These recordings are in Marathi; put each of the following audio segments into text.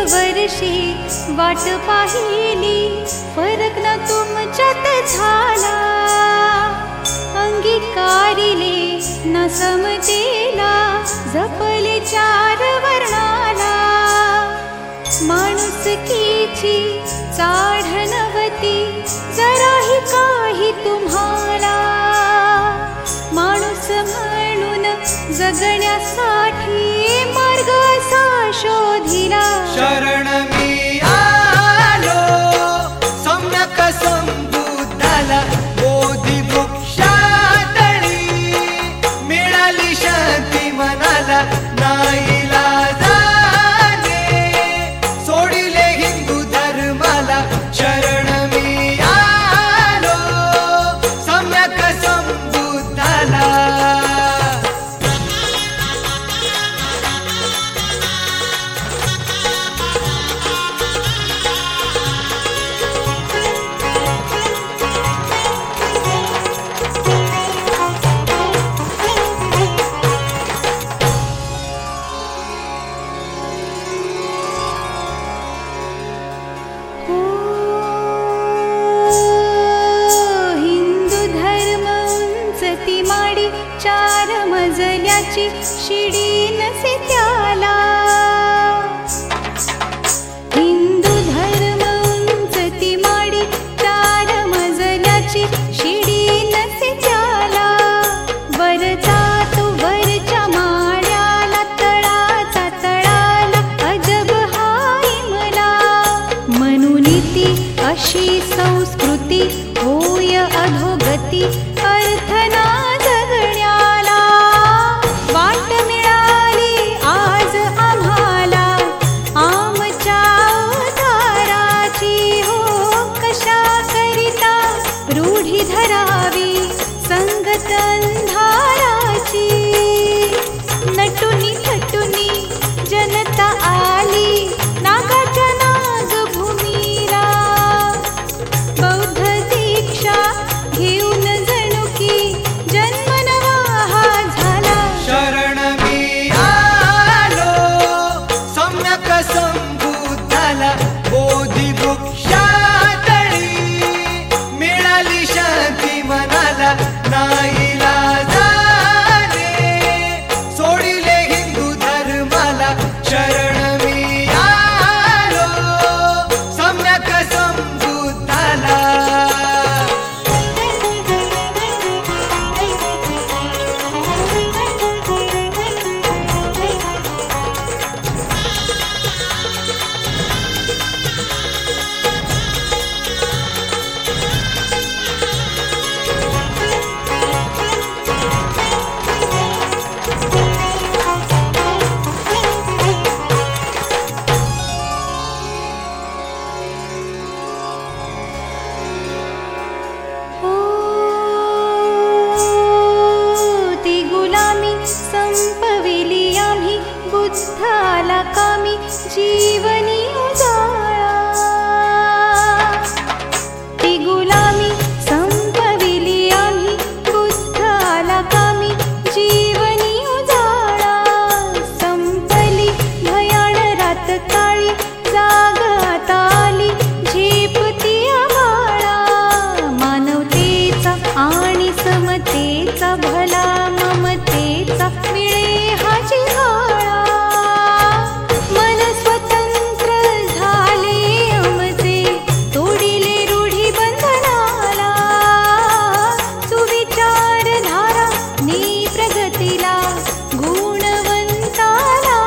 वर्षी वाट पाहिली, फरक न तुमच्यात झाला. अंगीकारिले न समतेला, जपले चार वर्णाला. माणुसकीची चाढ नव्हती, जराही काही तुम्हाला. माणूस म्हणून जगण्यासाठी मार्ग असा शोधिला. शरण मी आलो सम्यक संबुद्धाला, बोधी वृक्षातळी मिळाली शांती मनाला. नाईलाजाने सोडिले हिंदू धर्माला. शरण मी आलो सम्यक संबुद्धाला. चार मजल्याची शिडी नसे त्याला. हिंदू धर्म उंच ती माडी, चार मजल्याची शिडी नसे त्याला. वरचा तो वरच्या माळ्याला, तळाचा तळाला, अजब हाय मला. म्हणून ती अशी संस्कृती होय अधोगती, अर्थ ना जगण्याला. वाट मिळाली आज आम्हाला आमच्या उद्धाराची. हो कशा करिता रूढी धरावी संगत अंधाराची. नटुनी थटुनी जनता आली नागाच्या नागभूमीला. बौद्ध दीक्षा घेऊन जणू की जन्म नवा हा झाला. शरण मी आलो सम्यक संबुद्धाला, बोधी वृक्षातळी मिळाली शांती मनाला. नाईलाजाने सोडिले हिंदू धर्माला. शरण मी आलो सम्यक संबुद्धाला. ती गुलामी संपविली आम्ही, बुद्धाला कामी जीवनी उजाळा. ती गुलामी संपविली आम्ही, बुद्धाला कामी जीवनी उजाळा. संपली भयाण रात काळी, जाग आता आली झेपती आभाळा. मानवतेचा आणि समतेचा, भला ममतेचा मिळे हा जिव्हाळा. मन स्वतंत्र झाले आमचे, तोडिले रूढी बंधनाला. सुविचार धारा नी प्रगतीला, गुणवंताला.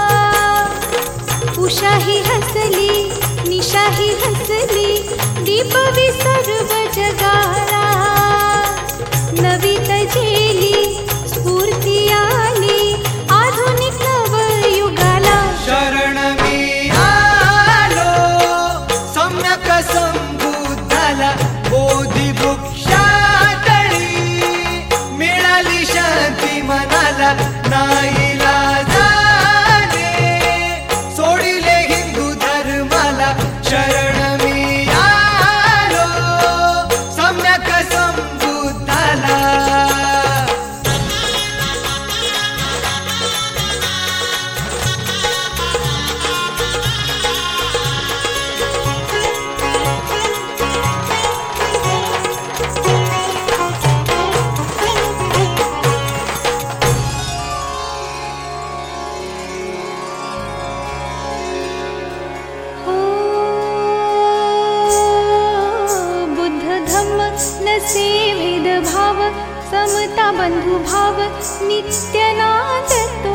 उषाही हसली निशाही हसली, दीपवी सर्व जगाला. नवी तजेली स्फूर्ती आली, आधुनिक नवयुगाला. शरण मी आलो सम्यक संबुद्धाला, बोधी वृक्षातळी मिळाली शांती मनाला. नाईलाजाने सोडिले हिंदू धर्माला. शरण मी आलो समता बंधुभाव नित्यनाद तो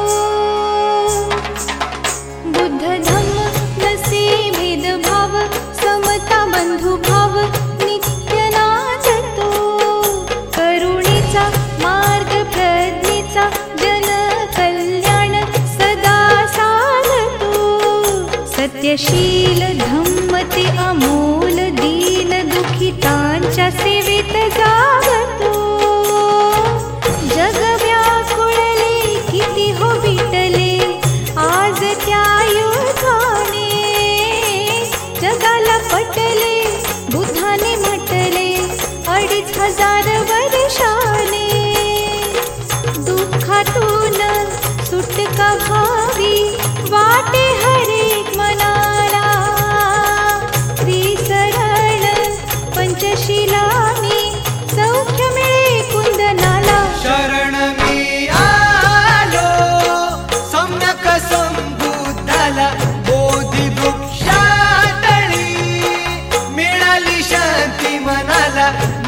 बुद्ध धम्म नसे भेदभाव समता बंधुभाव नित्यनाद तो करुणेचा मार्ग प्रज्ञेचा जन कल्याण सदा साधतो सत्यशील धम्म ते अमोल दीन दुखितांच्या सेवेत जागतो जग व्याकुळले किती हो विटले आज त्या युगाने जगाला पटले बुद्धाने म्हटले 2500 वर्षाने दुःखातून सुटका व्हावी वाटे हरेक मनाला त्रिसरण पंचशिलानी सौख्य मिळे कुंदनाला शरण मी आलो सम्यक संबुद्धाला बोधी वृक्षातळी मिळाली शांती मनाला